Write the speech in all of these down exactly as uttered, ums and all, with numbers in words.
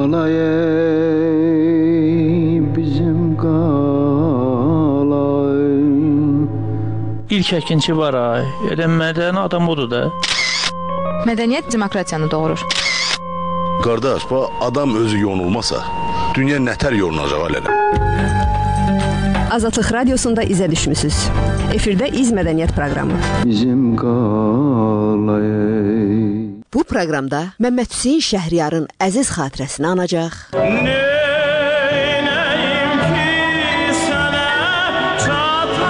qalay bizim qalay. İlk əkinçi var ay. Elə mədəni adam odur da. Mədəniyyət demokratiyanı doğurur. Qardaş, bu adam özü yonulmasa, dünya nətər yonulacaq alələ? Azadlıq Radiosunda izə düşmüsünüz. Efirdə İz Mədəniyyət proqramı. Bizim qalay. Bu proqramda Məmməd Hüseyn Şəhriyarın əziz xatirəsini anacaq. Neynəyim ki sənə çata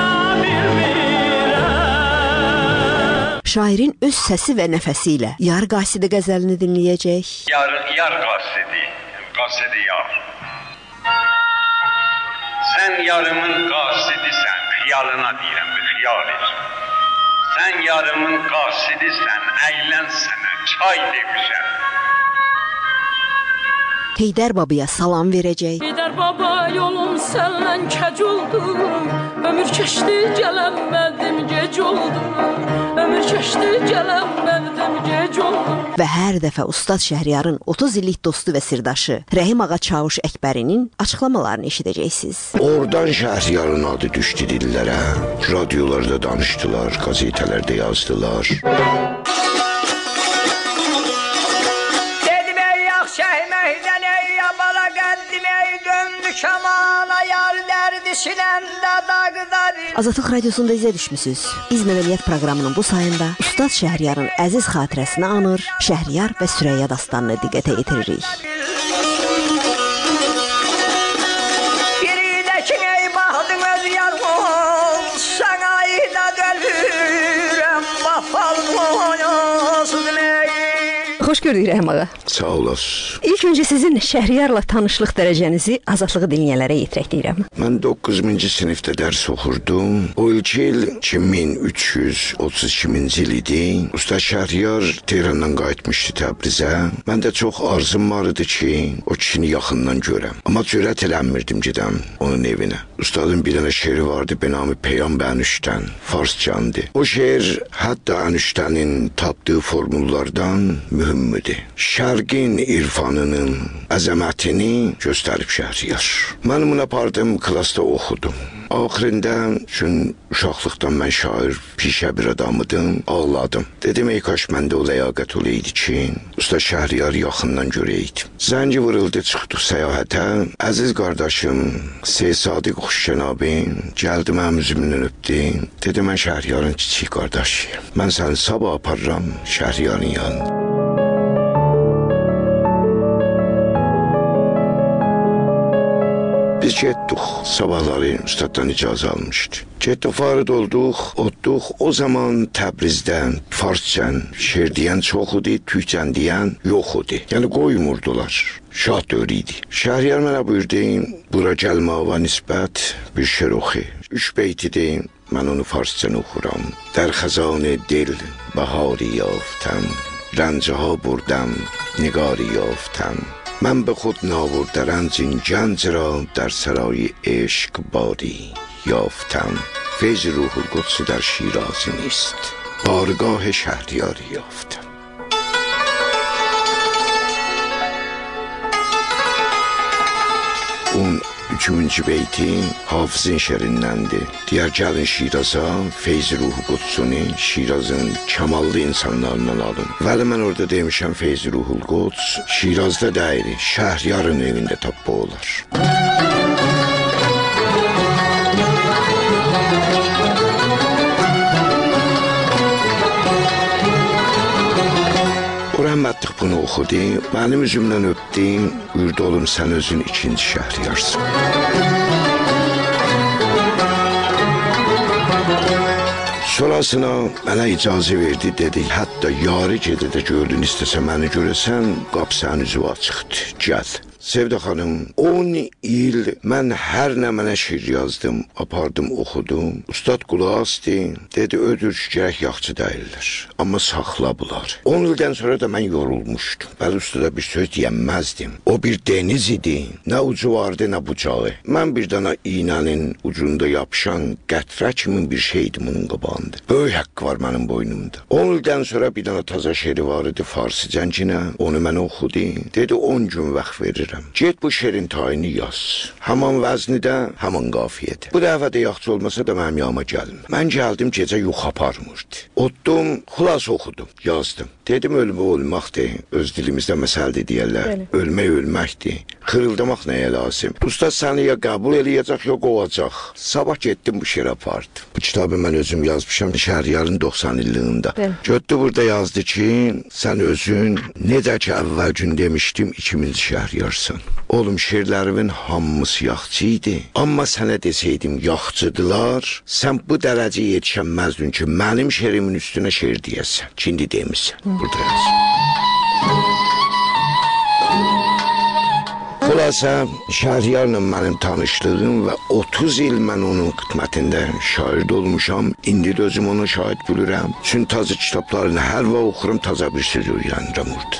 bilmirəm. Şairin öz səsi və nəfəsi ilə Yar Qasidi qəzəlini dinləyəcək. Yar, yar qasidi, qasidi yar. Sən yarımın qasidisən, xiyalına deyirəm bir xiyal et. Sən yarımın qasidisən, əylən sənə, çay demişəm. Heydər babaya salam verəcək. Heydər baba yolum səndən kəc oldu. Ömür keçdi gələnmədim gec oldu. Ömür keçdi gələnmədim gec oldu. Və hər dəfə Ustad Şəhriyarın otuz illik dostu və sirdaşı Rəhim Ağa Çavuş Əkbərinin açıqlamalarını eşidəcəksiniz. Oradan Şəhriyarın adı düşdü dillərə. Radiolarda danışdılar, gazetələrdə yazdılar. Dedim ey yaxşı əyməkdən ey yabala qəndim ey döndü kamana yar dərdi sinəndə dağdar. Azadlıq Radiosunda izə düşmüsünüz. İz Mədəniyyət proqramının bu sayında Ustad Şəhriyarın əziz xatirəsini anır, Şəhriyar və Süreyya dastanını diqqətə yetiririk. Biridəkin ey baxdın öz yarım, sana ayda dölürəm, bafalmıyasın ey. Xoş gördük Rəhim Ağa. Sağ olasın. İlk öncə sizin Şəhriyarla tanışlıq dərəcənizi azadlığı dinləyənlərə yetirək deyirəm. Mən doqquz minci sinifdə dərs oxurdum. O ilki il iki min üç yüz otuz ikinci il idi. Usta Şəhriyar Tehrandan qayıtmışdı Təbrizə. Mən də çox arzum var idi ki, o kişini yaxından görəm. Amma cürət eləmirdim gedəm onun evinə. Ustadın bir dənə şeiri vardı, benamı Peyam Bənüşdən, farscandı. O şeir hətta Ənüşdənin tapdığı formullardan mühümdür. Şərqin irfanının əzəmətini göstərib Şəhriyar. Mən bunu apardım, klasda oxudum. Axırında, çünki uşaqlıqdan mən şair, pişə bir adamıdım, ağladım. Dedim, ey kaş məndə o ləyaqət olaydı ki, Usta Şəhriyar yaxından görəydim. Zəngi vuruldu, çıxdıq səyahətə. Əziz qardaşım, Seyid Sadiq Xuşkənabin gəldi mənim üzümdən öpdü. Dedim, mən Şəhriyarın kiçik qardaşıyım. Mən səni sabah aparıram Şəhriyarın yanına. Biz getdik, sabahları ustaddan icazə almışdı. Getdik, farid olduq, otduq. O zaman Təbrizdən farscan şeir deyən çox idi, türkçən deyən yox idi. Yəni qoymurdular. Şah dövrü idi. Şəhriyar mənə buyurdu, bura gəlməyə nisbət bir şeir oxu. Üç beyt idi, mən onu farscan oxuram. در خزان دل بهاری یافتم رنجها بردم نگاری یافتم من به خود ناورده رنج این گنج را در سرای عشق باری یافتم فیض روح القدس در شیراز نیست بارگاه شهریاری یافتم. اون üçüncü beyti Hafızın şərinləndir. Deyər gəlin Şiraza, Feyz Ruhu Qudsunu Şirazın kamallı insanlarından alın. Vəli mən orada demişəm Feyz Ruhul Quds Şirazda deyir, Şəhriyarın evində tapma olar. O rəhmətlik bunu oxudu, mənim üzümdən öpdü, buyurdu olum sən özün ikinci Şəhriyarsın. Sonrasına mənə icazə verdi, dedi, hətta yarı gedədə gördün istəsə məni görəsən, qap sənin üzü açıqdır, gəl. Sevda xanım, on il mən hər nə mənə şiir yazdım, apardım, oxudum. Ustad qulaq asdı, dedi ödür ki, gərək yaxçı deyirlər, amma saxla bunlar. on ildən sonra da mən yorulmuşdum. Bəli, ustada bir söz deyəməzdim. O bir deniz idi, nə ucu vardı, nə bucağı. Mən bir dana iğnənin ucunda yapışan qətrə kimin bir şeydim onun qabağında. Böyük haqqı var mənim boynumda. on ildən sonra bir dana taza şeiri var idi, farsı cəncinə, onu mən oxudu. Dedi, on gün vaxt verirəm. Get bu şeirin tayini yaz. Haman vəznidə, haman qafiyədə. Bu dəfədə yaxçı olmasa da mənim yanıma gəlmə. Mən gəldim, gecə yux aparmırdı. Otdum, xulas oxudum, yazdım. Dedim, ölmə olmaqdır, öz dilimizdə məsəldir deyərlər. Bəli. Ölmək ölməkdir. Xırıldamaq nəyə lazım? Usta səni ya qəbul eləyəcək, ya qovacaq. Sabah getdim, bu şeir apardım. Bu kitabı mən özüm yazmışam Şəhriyarın doxsan illiyində. Götdü burada yazdı ki, sən özün necə ki əvvəl gün demişdim, ikinci Şəhriyarsan. Oğlum, şeirlərimin hamısı yaxçı idi. Amma sənə deseydim yaxçıdılar, sən bu dərəcəyə yetişənməzdin ki, mənim şeirimin üstünə şeir deyəsən. Şimdi demişsən. Burada yazın. Xülasə, Şəhriyarla mənim tanışlığım və otuz il mən onun xidmətində şair olmuşam. İndi də özüm onu şahid bilirəm. Çünki taze kitablarını hər vaxt oxurum, taza bir söz öyrənirəm orada.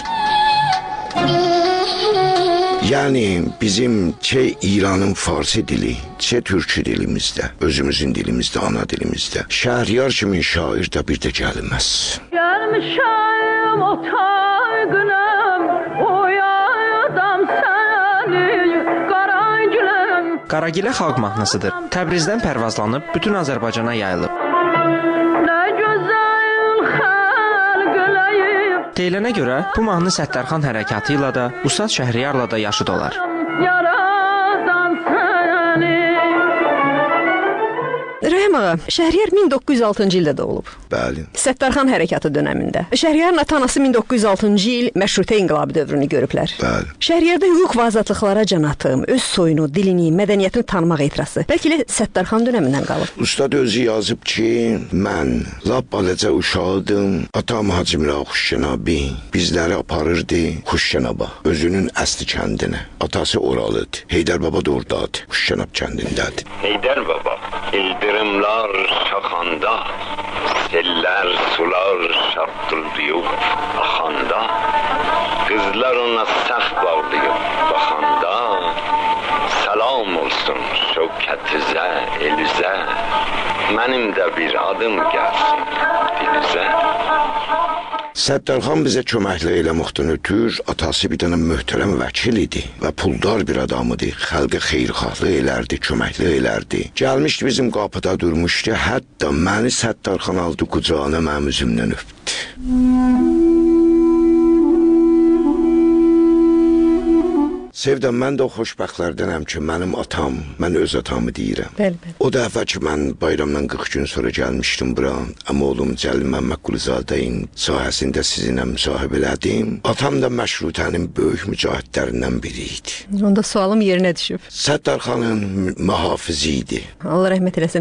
Yani bizim çe İran'ın Farsi dili, çe Türkçü dilimizde, özümüzün dilimizde, ana dilimizde. Şəhriyar kimin şair de bir de gelmez. Gelmişəm otağınam, oyadam səni, Qaragiləm. Qaragilə xalq mahnısıdır. Təbrizdən pərvazlanıb bütün Azərbaycana yayılıb. Deyilənə görə bu mahnı Səttarxan hərəkatı ilə də, Ustad Şəhriyarla da yaşıd olar. Rəhim ağa, Şəhriyar min doqquz yüz altıncı ildə doğulub. Bəli. Səttarxan hərəkatı dönəmində. Şəhriyarın ata-anası min doqquz yüz altıncı il məşrutə inqilabı dövrünü görüblər. Bəli. Şəhriyarda hüquq və azadlıqlara can atım, öz soyunu, dilini, mədəniyyətini tanımaq ehtirası. Bəlkə elə Səttarxan dönəmindən qalıb. Ustad özü yazıb ki, mən lap balaca uşaqdım, atam Hacı Mira Xuşcənabi bizləri aparırdı Xuşcənaba, özünün əsli kəndinə. Atası oralıdır. Heydər baba da oradadır, Xuşcənab kəndindədir. Heydər baba, İldırımlar şaxanda, seller sular şaptıldıyıb axanda, qızlar ona səx bağlayıb baxanda, salam olsun şövkətizə, elizə, mənim də bir adım gəlsin dilizə. Səttarxan bizə köməkli eləməkdən ötür, atası bir dənə möhtərəm vəkil idi və puldar bir adamıdır. Xalqa xeyirxahlıq elərdi, köməkli elərdi. Gəlmişdi bizim qapıda durmuşdu, hətta məni Səttarxan aldı qucağına, mənim üzümdən öpdü. Sevdəm, mən də o xoşbəxtlərdənəm ki, mənim atam, mən öz atamı deyirəm. Bəli, bəli. O dəfə ki, mən bayramdan qırx gün sonra gəlmişdim bura, amma oğlum Cəlil Məmməd Quluzadəyin sahəsində sizinlə müsahibə elədim. Atam da məşrutənin böyük mücahidlərindən biri idi. Onda sualım yerinə düşüb. Səttarxanın mühafizi idi. Allah rəhmət eləsin.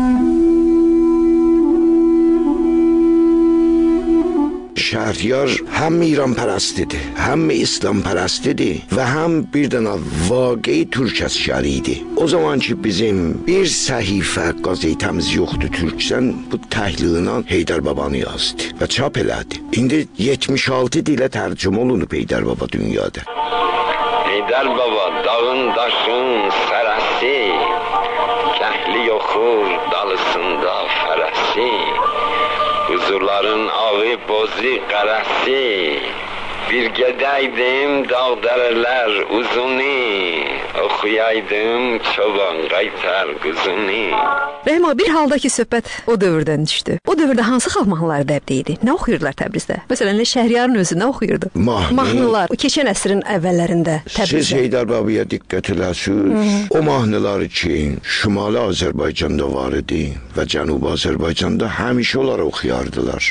Şəhriyar həm İran pərəstidir, həm İslam pərəstidir və həm bir dənə vaqei türk əsgəri idi. O zaman ki bizim bir səhifə qazetəmiz yoxdur türksən, bu təhliğinə Heydər babanı yazdı və çap elədi. İndi yetmiş altı dilə tərcümə olunub Heydər baba dünyada. Heydər baba dağın daşın sərəsi, kəhli yoxur dalısında fərəsi, huzurların ağı bozu qərəsi, bir gedəydim dağ dərələr uzuni, oxuyaydım çoban qaytar quzuni. Rəhim ağa, bir halda ki söhbət o dövrdən düşdü. O dövrdə hansı xalq mahnıları dəbdə idi? Nə oxuyurdular Təbrizdə? Məsələn, Şəhriyarın özü nə oxuyurdu? Mahnı. Mahnılar, o keçən əsrin əvvəllərində Təbrizdə. Siz Heydər babaya diqqət eləsiniz. O mahnıları ki, Şimali Azərbaycanda var idi və Cənubi Azərbaycanda həmişə onları oxuyardılar.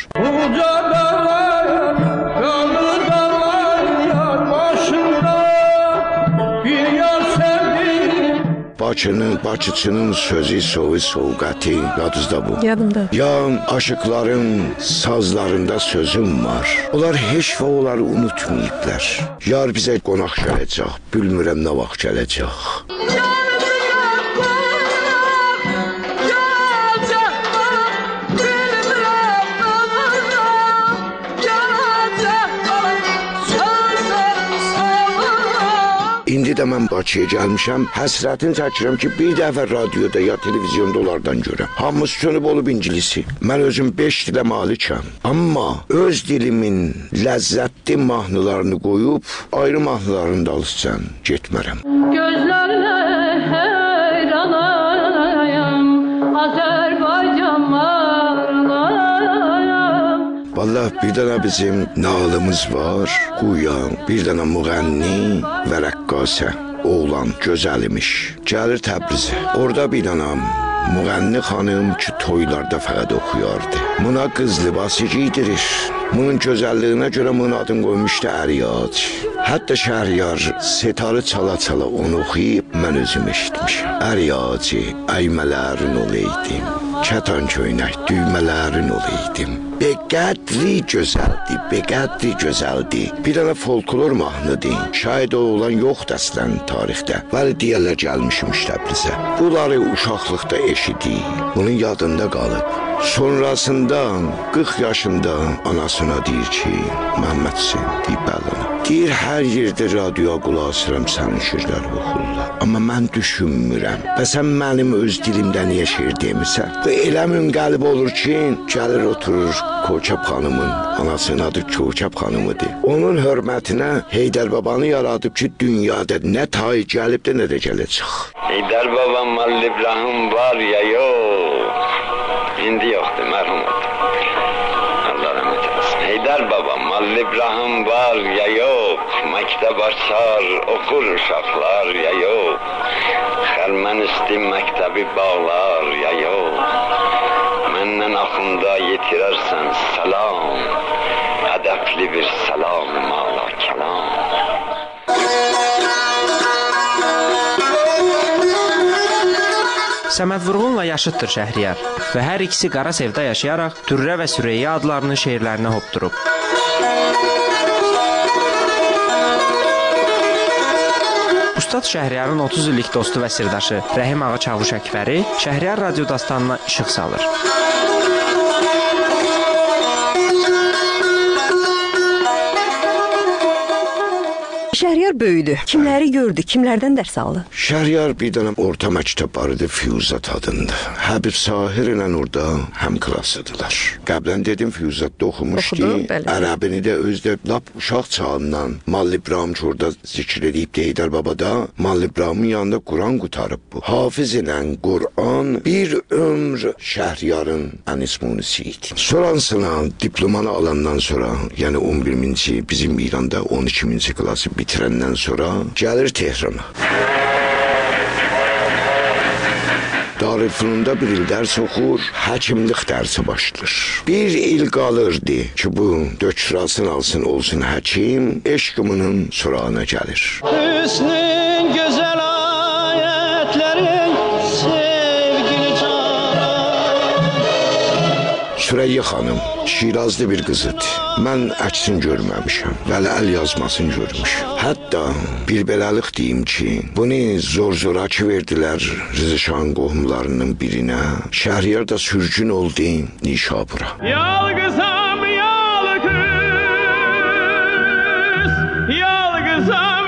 Bakının, Bakıçının sözü, sovu, soğuqatı, yadınızda bu. Yadımda. Ya aşıqların sazlarında sözüm var. Onlar heç və onları unutmayıblar. Yar bizə qonaq gələcək, bilmirəm nə vaxt gələcək. İndi də mən Bakıya gəlmişəm, həsrətini çəkirəm ki, bir dəfə radioda ya televizyonda onlardan görəm. Hamı sönüb olub incilisi. Mən özüm beş dilə malikəm. Amma öz dilimin ləzzətli mahnılarını qoyub, ayrı mahnılarını da alırsan, getmərəm. Gözlərlə heyranayam, Azərbaycan marlayam. Vallahi bir dənə bizim nağılımız var, Quyan, bir dənə müğənni və rəqqasə, oğlan, gözəlimiş. Gəlir Təbrizə, orada bir dənə müğənni xanım ki, toylarda fəqət oxuyardı. Buna qız libası giydirir. Bunun gözəlliyinə görə bunun adını qoymuşdu Əriyac. Hətta Şəhriyar setarı çala-çala onu oxuyub, mən özüm eşitmişim. Əriyacı, əymələrin olaydım, kətan köynək, düymələrin olaydım. Beqədri gözəldi, beqədri gözəldi. Bir dənə folklor mahnıdır. Şayad o olan yoxdur əslən tarixdə. Vəli deyərlər gəlmişmiş Təbrizə. Bunları uşaqlıqda eşidi, bunun yadında qalıb. Sonrasında qırx yaşında anasına deyir ki, Məhəmmədsin, deyib bəlana. Deyir, hər yerdə radioya qulaq asıram sənin şirləri oxurlar. Amma mən düşünmürəm. Və sən mənim öz dilimdə niyə şeir demisən? Və elə münqəlib olur ki, gəlir oturur Koçab xanımın, anasının adı Koçab xanımıdır. Onun hörmətinə Heydər babanı yaradıb ki, dünyada nə tay gəlib də nə də gələcək. Heydər babam Mal İbrahim var ya yox. İndi yoxdur, mərhum oldu. Allah rəhmət etsin. Heydər babam Mal İbrahim var ya yox. Məktəb açar, oxur uşaqlar ya yox. Xəlmən üstü məktəbi bağlar ya yox. Məndən axında yetirərsən salam, ədəbli bir salam, mala kəlam. Səməd Vurğunla yaşıddır Şəhriyar və hər ikisi Qara Sevda yaşayaraq Dürrə və Süreyya adlarını şeirlərinə hopdurub. Ustad Şəhriyarın otuz illik dostu və sirdaşı Rəhim Ağa Çavuş Əkbəri Şəhriyar radio dastanına işıq salır. Şəhriyar böyüdü. Kimləri gördü, kimlərdən dərs aldı? Şəhriyar bir dənə orta məktəb barıdı Füyuzat adında. Həbib Sahir ilə orada həm klasıdılar. Qəblən dedim Füyuzatda oxumuşdu. Ərəbini də özdə lap uşaq çağından Mal İbrahim ki orada zikr edib Heydər babada Mal İbrahimin yanında Quran qutarıb bu. Hafiz ilə Quran bir ömr Şəhriyarın ənismunisi idi. Sonrasına diplomanı alandan sonra, yəni on birinci bizim İranda on ikinci klası bitirəndən sonra gəlir Tehrana. Darülfünunda bir il dərs oxur, həkimlik dərsi başlayır. Bir il qalırdı ki, bu dökürasını alsın, olsun həkim, eşqımının surağına gəlir. Hüsnün gözəl ayətlərin sevgili cana. Süreyya xanım Şirazlı bir qızıdır. Mən əksin görməmişəm, vəli əl yazmasını görmüşəm. Hətta bir beləlıq deyim ki, bunu zor-zoraki verdilər Rızışan qohumlarının birinə. Şəhriyar da sürgün oldu Nişabura. Yalqızam, yalqız, yalqızam,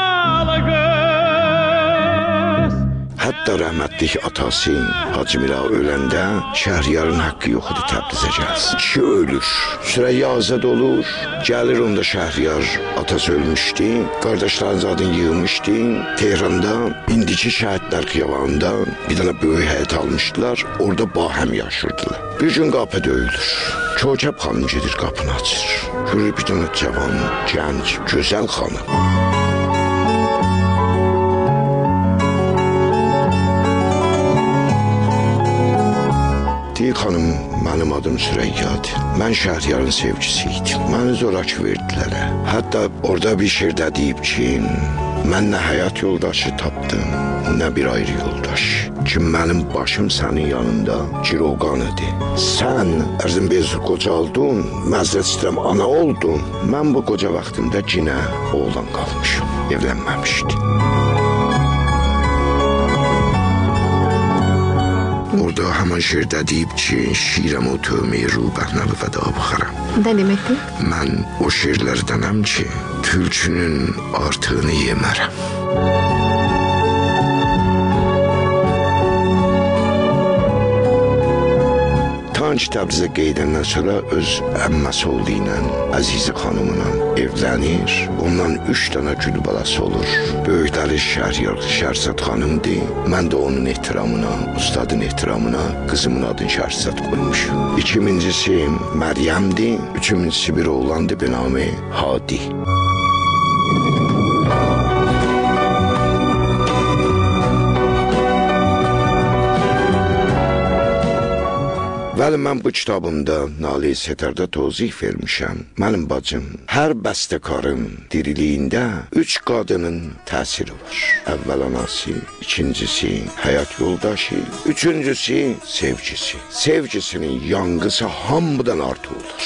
yalqız. Hətta rəhmətlik atası Hacı Mira öləndə Şəhriyarın haqqı yox idi Təbrizə gəlsin. Kişi ölür, Süreyya azad olur, gəlir onda Şəhriyar atası ölmüşdü, qardaşlarınız adını yığmışdı, Tehranda indiki şəhidlər xiyabanında bir dənə böyük həyət almışdılar, orada bahəm yaşırdılar. Bir gün qapı döyülür, Koçab xanım gedir qapını açır, görür bir dənə cavan, gənc, gözəl xanım. Deyir xanım, mənim adım Süreyyadır. Mən Şəhriyarın sevgisiydim. Məni zorak verdilər. Hətta orada bir şeirdə deyib ki, mən nə həyat yoldaşı tapdım, nə bir ayrı yoldaş. Ki mənim başım sənin yanında Ciroqan idi. Sən ərzin bezir qocaldın, məzrət istəyirəm ana oldun. Mən bu qoca vaxtında cinə oğlan qalmışım, evlənməmişdi. Orada həman şirdə deyib ki, şirəm o tövməyi rubəhnəli fəda baxaram. Nə deməkdir? Mən o şirlərdənəm ki, tülkünün artığını yemərəm. Tanç Təbrizə qeydəndən sonra öz əmməsi oğlu ilə Əzizi xanımla evlənir. Ondan üç dənə gül balası olur. Böyükləri Şəhriyar Şərsət xanımdır. Mən də onun ehtiramına, ustadın ehtiramına qızımın adını Şərsət qoymuşum. İkincisi Məryəmdir. Üçüncüsü bir oğlandır, benamı Hadi. Bəli, mən bu kitabımda Nalı Setərdə tozih vermişəm. Mənim bacım, hər bəstəkarın diriliyində üç qadının təsiri var. Əvvəl anası, ikincisi həyat yoldaşı, üçüncüsü sevgisi. Sevgisinin yanğısı hamıdan artıq olur.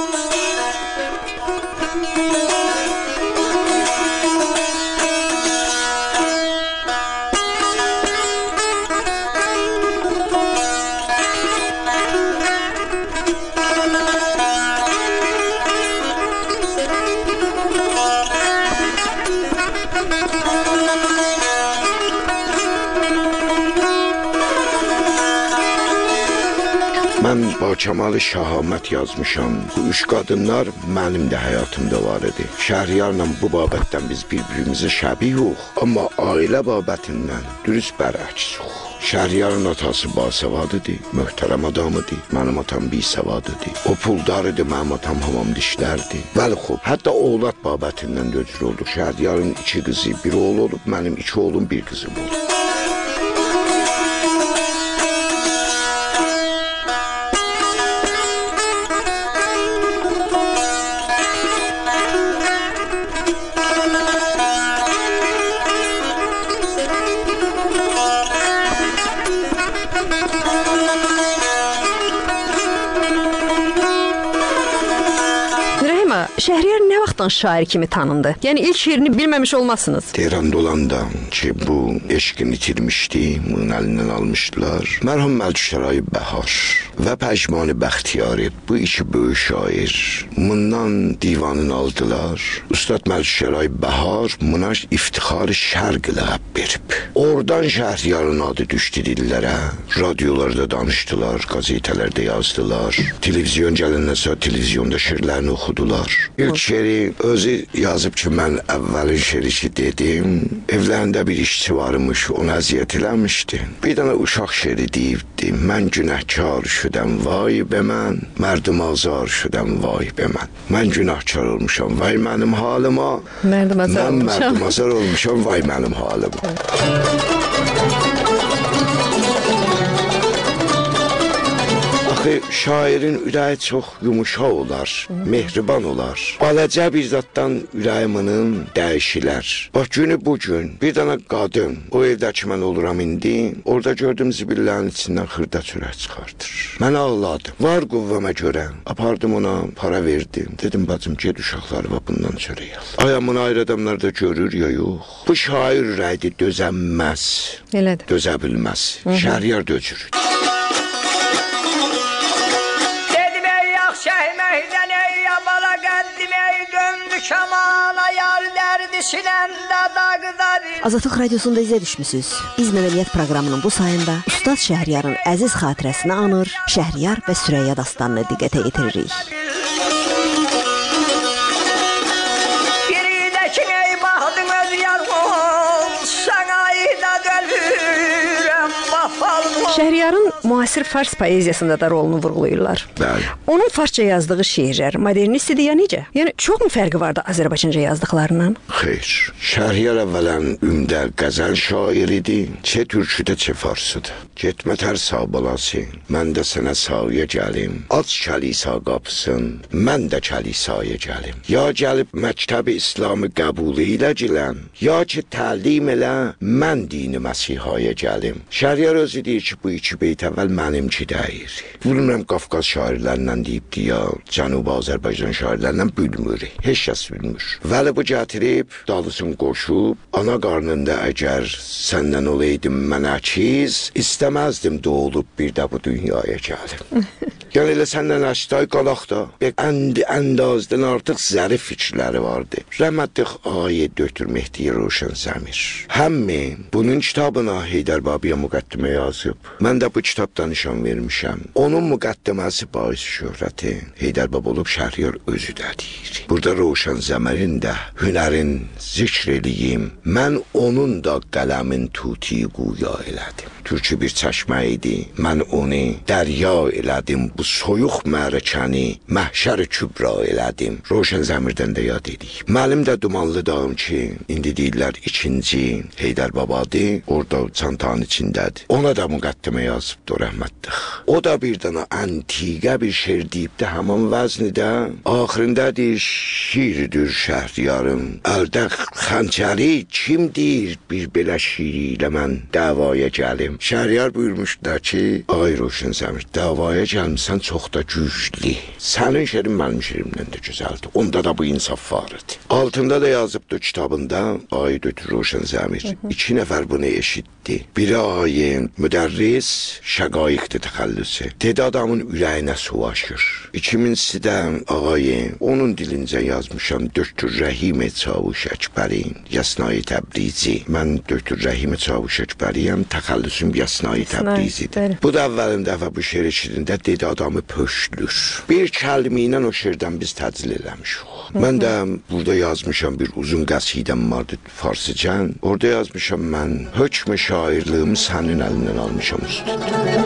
Mən Bakamalı şahamət yazmışam. Bu üç qadınlar mənim də həyatımda var idi. Şəhriyarla bu babətdən biz bir-birimizə şəbihik, amma ailə babətindən dürüst bərəksik. Şəhriyarın atası basavadıdır, möhtərəm adamıdır, mənim atam bisavadıdır. O puldarıdır, mənim atam hamam dişlərdir. Bəli, xub, hətta oğlat babətindən döcür olduq. Şəhriyarın iki qızı, bir oğlu olub, mənim iki oğlum, bir qızım olub. Şəhriyar nə vaxtdan şair kimi tanındı? Yəni ilk şeirini bilməmiş olmasınız. Tehranda olanda ki, bu eşqini itirmişdi, bunun əlindən almışdılar. Mərhum Məlikşəray Bəhar və Pəcmani Bəxtiyari, bu iki böyük şair, bundan divanını aldılar. Ustad Məlikşəray Bəhar buna İftixar Şərq ləqəb verib. Oradan Şəhriyarın adı düşdü dillərə. Radiolarda danışdılar, qazetələrdə yazdılar. Televizyon gələndən sonra televizyonda şeirlərini oxudular. İlk şeiri özü yazıb ki, mən əvvəlin şeiri ki dedim, evlərində bir işçi varmış, onu əziyyət eləmişdi. Bir dənə uşaq şeiri deyibdi, mən günəhkar şüdəm, vay be mən, mərdim azar şüdəm, vay be mən. Mən günahkar olmuşam, vay mənim halıma, mərdim azar mən olmuşam. mərdim azar olmuşam, vay mənim halıma. Axı, şairin ürəyi çox yumuşaq olar, mehriban olar. Balacə bir zatdan ürəyiminin dəyişilər. Bax, günü bugün bir dənə qadın, o evdəki mən oluram indi, orada gördüm zibillərin içindən xırda çörək çıxardır. Mən ağladım. Var quvvama görə. Apardım ona, para verdim. Dedim, bacım, ged uşaqları və bundan çörək al. Ayamını ayrı adamlar da görür ya yox. Bu şair ürəkdir, dözənməz. Elədir. Dözə bilməz. Şəhriyar dözür. Şəhməkdən ey yabala qəddim ey döndü kamana yar dərdi sinəndə dağdar. Azadlıq Radiosunda izə düşmüsünüz. Biz Mədəniyyət proqramının bu sayında Ustad Şəhriyarın əziz xatirəsini anır, Şəhriyar və Sürəyya dastanını diqqətə yetiririk. Biridəkin ey baxdın öz yarım, sana ayda dölürəm bafalım. Şəhriyarın müasir fars poeziyasında da rolunu vurğulayırlar. Bəli. Onun farsça yazdığı şeirlər modernist idi ya necə? Yəni çox mu fərqi vardı Azərbaycanca yazdıqlarından? Xeyr. Şəhriyar əvvələn ümdə qəzəl şair idi. Çə türküdə, çə farsıda. Getmə tər sağ balası, mən də sənə sağıya gəlim. Aç kəlisa qapısın, mən də kəlisaya gəlim. Ya gəlib məktəb-i İslamı qəbul ilə gilən, ya ki təlim elə, mən dini məsihaya gəlim. Şəhriyar özü deyir ki, bu iki beyt əvvəl mənimki deyir. Bilmirəm Qafqaz şairlərindən deyibdi ya, Cənubi Azərbaycan şairlərindən bilmir. Heç kəs bilmir. Vəli bu gətirib, dalısın qoşub, ana qarnında əgər səndən olaydım mən əkiz, istəməzdim doğulub bir də bu dünyaya gəlim. Yəni elə səndən əşday qalaq da, əndi əndazdan artıq zərif fikirləri vardı. Rəhmətlik ayə döktür Mehdi Roşan Zəmir. Həmmi bunun kitabına Heydər Babiyə müqəddimə yazıb. Mən də bu kitabdan nişan vermişəm. Onun müqəddiməsi baisi şöhrəti Heydər Baba olub Şəhriyar özü də deyir. Burada Roşan Zəmərin də hünərin zikr eləyim. Mən onun da qələmin tuti quya elədim. Türkü bir çəşmə idi. Mən onu dərya elədim. Bu soyuq mərəkəni məhşər kübra elədim. Roşan Zəmirdən də yad edik. Mənim də dumanlı dağım ki, indi deyirlər ikinci Heydər Babadır. Orada çantanın içindədir. Ona da müqəddimə yazıbdır rəhmətlik. O da bir dana antiqə bir şeir deyibdir həman vəznidə. Axırında deyir, şiirdir Şəhriyarım. Əldə xəncəri kim deyir bir belə şiiri ilə mən davaya gəlim. Şəhriyar buyurmuşlar ki, ay Roşan Zəmir, davaya gəlmişsən çox da güclü. Sənin şeirin mənim şeirimdən də gözəldir. Onda da bu insaf var idi. Altında da yazıbdır kitabında, ay dötür Roşan Zəmir. İki nəfər bunu eşitdi. Biri ayin müdərris, şəqaiqdir təxəllüsü. Dedi adamın ürəyinə su aşır. İkincisi də ağayin, onun dilincə yazmışam Döktür Rəhimə Çavuş Əkbərin, Yasnai Təbrizi. Mən Döktür Rəhimə Çavuş Əkbəriyəm, təxəllüsüm Yasnai Təbrizidir. Bu da əvvəlin dəfə bu şeir eşidində dedi adamı pöşlür. Bir kəlmi ilə o şeirdən biz təcil eləmişik. Mən də burada yazmışam bir uzun qəsidəm vardı farsıcan. Orada yazmışam mən hökm şairlığımı sənin əlindən almışam usta.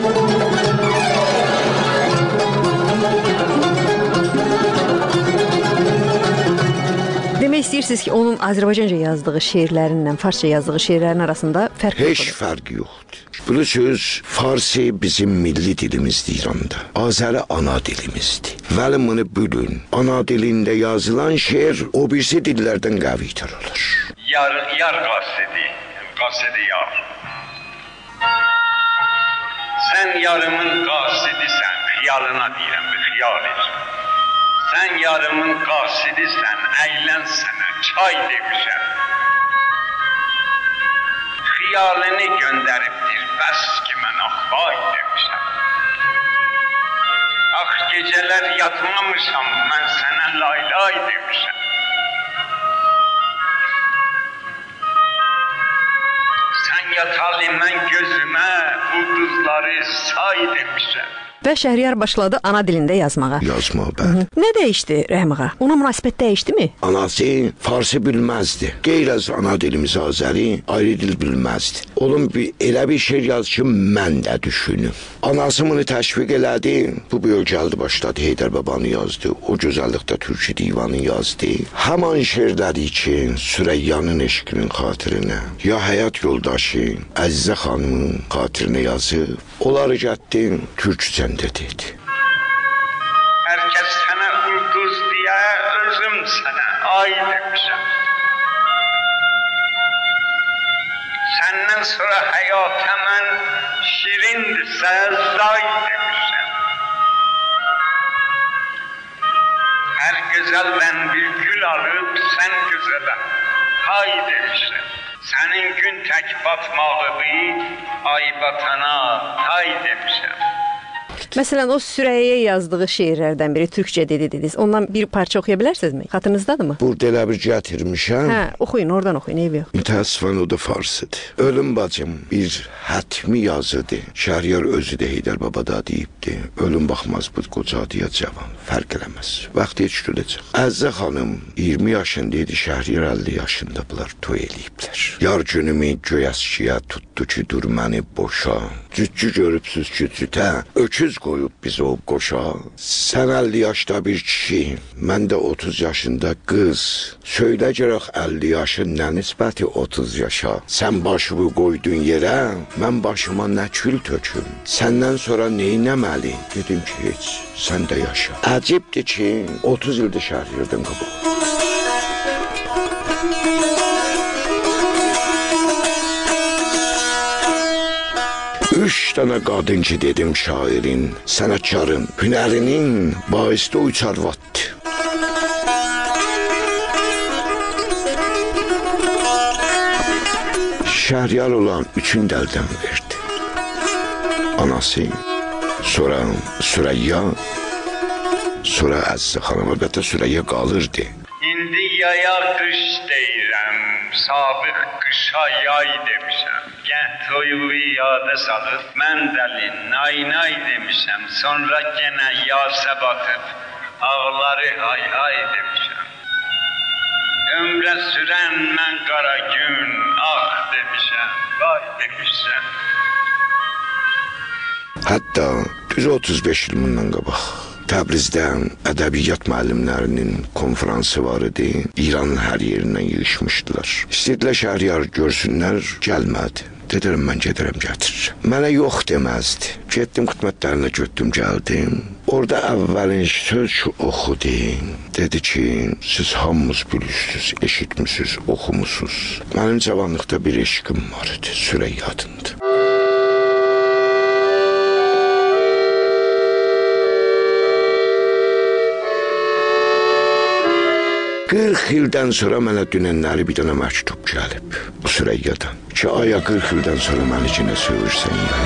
Demək istəyirsiniz ki, onun Azərbaycanca yazdığı şeirlərinlə farsça yazdığı şeirlərin arasında fərq yoxdur? Heç fərq yoxdur. Bilirsiniz, Farsi bizim milli dilimizdir İranda. Azəri ana dilimizdir. Vəli bunu bilin. Ana dilində yazılan şeir o birisi dillərdən qəvidir olur. Yar, yar qasidi, qasidi yar. Sən yarımın qasidisən, xiyalına deyirəm, bir xiyal et. Sən yarımın qasidisən, əylən sənə, çay demişəm. Xiyalini göndəribdir, bəs ki mən axvay demişəm. Ax gecələr yatmamışam, mən sənə laylay demişəm. Sən yatalı mən gözümə, ulduzları say demişəm. Və Şəhriyar başladı ana dilində yazmağa. Yazmağa, bəli. Nə dəyişdi Rəhim ağa? Ona münasibət dəyişdimi? Anası Farsi bilməzdi. Qeyr az ana dilimiz Azəri, ayrı dil bilməzdi. Onun bir, elə bir şeir yaz ki, mən də düşünüm. Anası bunu təşviq elədi. Bu böyük gəldi başladı. Heydər Babanı yazdı. O gözəllikdə Türkü divanı yazdı. Həman şeirləri ki, Süreyyanın eşqinin xatirinə, ya həyat yoldaşı Əzizə xanımın xatirinə yazıb, onları gətdim Türkçə dedi. Hər kəs sənə ulduz deyə, özüm sənə ay demişəm. Səndən sonra həyata mən şirindirsə zay demişəm. Hər gözəldən bir gül alıb sən gözələ hay demişəm. Sənin gün tək batmağı bir ay batana tay demişəm. Məsələn, o Sürəyyəyə yazdığı şeirlərdən biri türkçə dedi dediniz. Ondan bir parça oxuya bilərsinizmi? Xatırınızdadırmı? Burada elə bir gətirmişəm. Hə, oxuyun, oradan oxuyun, eyb yox. Mütəəssifən o da farsıdır. Ölüm bacım bir hətmi yazıdır. Şəhriyar özü də Heydər Baba da deyibdi. Ölüm baxmaz bu qocadıya cavan, fərq eləməz. Vaxt heç tutacaq. Əzzə xanım iyirmi yaşında idi, Şəhriyar əlli yaşında bunlar toy eləyiblər. Yar günümü göyəskiyə tutdu ki, dur məni boşa. Cüccü görübsüz ki, cütə, öküz qoyub biz o qoşa. Sən əlli yaşda bir kişi, mən də otuz yaşında qız. Söylə gərək əlli yaşın nə nisbəti otuz yaşa. Sən başımı qoydun yerə, mən başıma nə kül töküm. Səndən sonra neynəməli? Dedim ki, heç, sən də yaşa. Əcibdir ki, otuz ildir Şəhriyardan qabaq. Üç tane qadın ki dedim şairin, sənətkarın, hünərinin baisdə uçar vattı. Şəhriyar olan üçün dəldən verdi. Anası, sonra Süreyya, sonra Əzzə xanım, əlbəttə Süreyya qalırdı. İndi yaya qış deyirəm, sabiq qışa yay demişəm. Gəh toyuğu yada salıb, mən dəli nay nay demişəm. Sonra genə yasa batıb, ağları hay hay demişəm. Ömrə sürən mən qara gün, ah demişəm, vay demişəm. Hətta düz otuz beş il bundan qabaq Təbrizdə ədəbiyyat müəllimlərinin konfransı var idi. İranın hər yerindən yığışmışdılar. İstədilər Şəhriyar görsünlər, gəlmədi. Dedim, mən gedirəm, gətirir. Mənə yox deməzdi. Getdim xidmətlərinə götdüm, gəldim. Orada əvvəlin söz ki, oxudu. Dedi ki, siz hamımız bilirsiniz, eşitmişsiniz, oxumusunuz. Mənim cavanlıqda bir eşqim var idi, Süreyya adında. qırx ildən sonra mənə dünənləri bir dənə məktub gəlib bu Süreyyadan ki, aya qırx ildən sonra məni yenə söyürsən ya.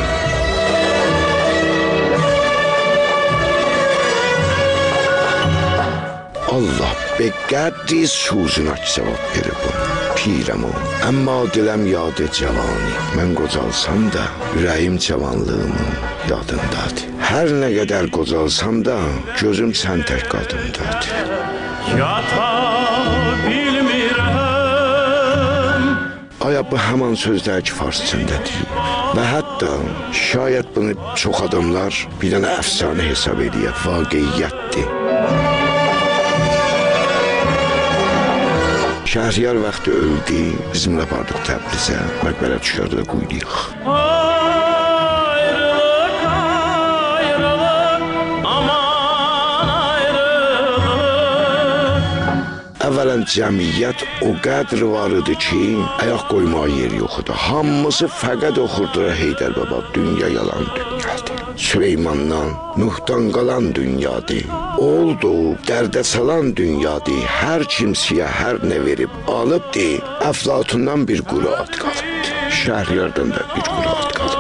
Allah be qədri suzuna cavab verir bu. Pirəm o, əmma diləm yadı cavani. Mən qocalsam da, ürəyim cavanlığımın yadındadır. Hər nə qədər qocalsam da, gözüm sən tək qadındadır. Yata bilmirəm. Aya bu həman sözlər farsçında deyil. Və hətta şayət bunu çox adamlar bir dənə əfsanə hesab edir, vaqiyyətdir. Şəhriyar vaxtı öldü, bizimlə bardıq Təbrizə, məqbərə çıxardı da qoyduyuq. Əvvələn cəmiyyət o qədr var idi ki, ayaq qoymağa yer yox idi. Hamısı fəqət oxurdular Heydər Baba, dünya yalan dünyadır. Süleymandan, Nuhdan qalan dünyadır. Oldu, dərdə salan dünyadır. Hər kimsiyə hər nə verib alıbdı. Əflatundan bir quru at qalıbdı. Şəhriyardan da bir quru at qalıbdı.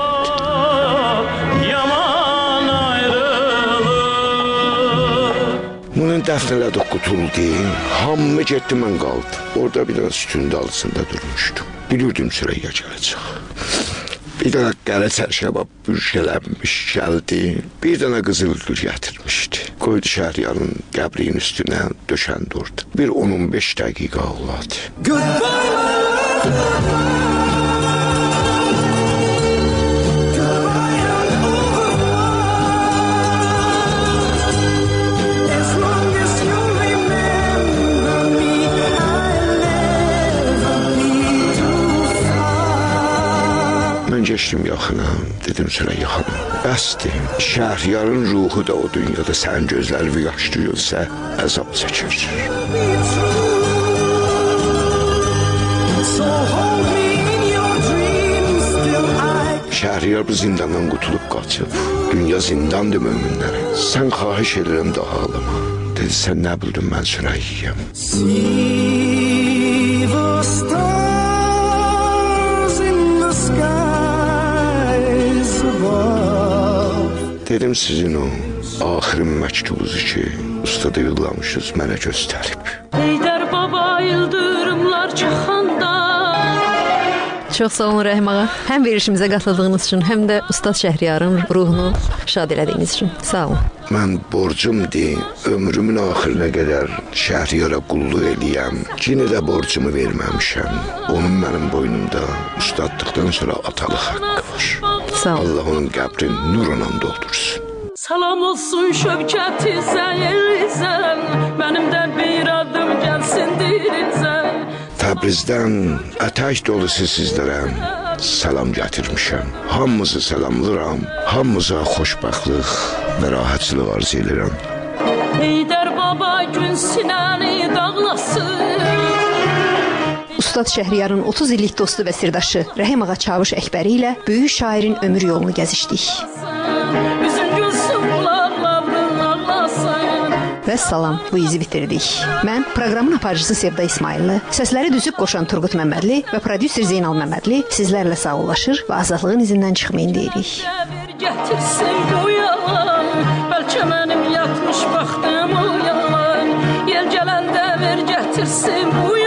Bunun dəfnələdi qutuldu, hamı getdi, mən qaldı. Orada bir dənə sütun dalısında durmuşdum. Bilirdim Süreyya gələcək. Bir dənə qərə çərşəbə bürşələnmiş gəldi. Bir dənə qızıl gül gətirmişdi. Qoydu Şəhriyarın qəbrinin üstünə, döşəndi orada. Bir on on beş dəqiqə ağladı. Geçdim yaxına, dedim Süreyya xanım, bəsdir. Şəhriyarın ruhu da o dünyada sən gözləri yaşlayırsa, əzab çəkir. Şəhriyar bu zindandan qutulub qaçıb. Dünya zindandır möminlərə. Sən xahiş edirəm daha ağlama. Dedi, sən nə bildin mən Süreyyəyəm. See the stars in the sky. Dedim sizin o axırın məktubunuzu ki, ustada yollamışız, mənə göstərib. Heydər baba ildırımlar çıxanda. Çox sağ olun Rəhim ağa. Həm verilişimizə qatıldığınız üçün, həm də Ustad Şəhriyarın ruhunu şad elədiyiniz üçün. Sağ olun. Mən borcumdur, ömrümün axırına qədər Şəhriyara qulluq eləyəm. Yenə də borcumu verməmişəm. Onun mənim boynumda ustadlıqdan sonra atalıq haqqı var. Sağ olun. Allah onun qəbrini nurla doldursun. Salam olsun şövkəti zəyilizən, mənim də bir adım gəlsin dirizən. Təbrizdən ətək dolusu sizlərə salam gətirmişəm. Hamınızı salamlıram, hamınıza xoşbəxtlik və rahatçılıq arzu edirəm. Heydər baba gün sinəni dağlasın. Ustad Şəhriyarın otuz illik dostu və sirdaşı Rəhim ağa Çavuş Əkbəri ilə böyük şairin ömür yolunu gəzişdik. Üzüm gülsün, qulaqlarım ağlasın. Və salam, bu izi bitirdik. Mən proqramın aparıcısı Sevda İsmailli, səsləri düzüb qoşan Turqut Məmmədli və prodüser Zeynal Məmmədli sizlərlə sağollaşır və azadlığın izindən çıxmayın deyirik. Gətirsin bu yalan, bəlkə mənim yatmış vaxtım o yalan. Yel gələndə ver gətirsin bu yalan.